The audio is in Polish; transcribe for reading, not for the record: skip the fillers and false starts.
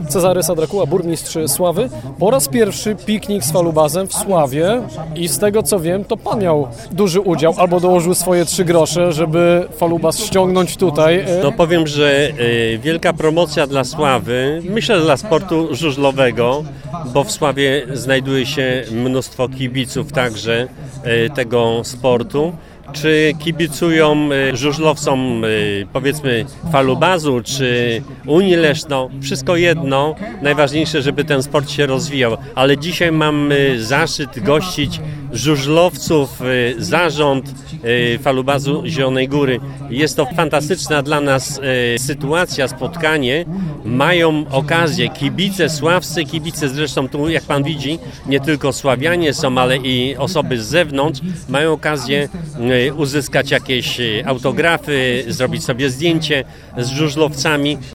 Cezary Sadrakuła, burmistrz Sławy. Po raz pierwszy piknik z falubazem w Sławie i z tego co wiem, to pan miał duży udział albo dołożył swoje 3 grosze, żeby falubaz ściągnąć tutaj. No powiem, że wielka promocja dla Sławy, myślę dla sportu żużlowego, bo w Sławie znajduje się mnóstwo kibiców także tego sportu. Czy kibicują żużlowcom, powiedzmy, falubazu, czy Unii Leszno, wszystko jedno. Najważniejsze, żeby ten sport się rozwijał. Ale dzisiaj mam zaszczyt gościć żużlowców, zarząd falubazu Zielonej Góry. Jest to fantastyczna dla nas sytuacja, spotkanie. Mają okazję, kibice sławscy, kibice zresztą tu, jak pan widzi, nie tylko sławianie są, ale i osoby z zewnątrz, mają okazję uzyskać jakieś autografy, zrobić sobie zdjęcie z żużlowcami.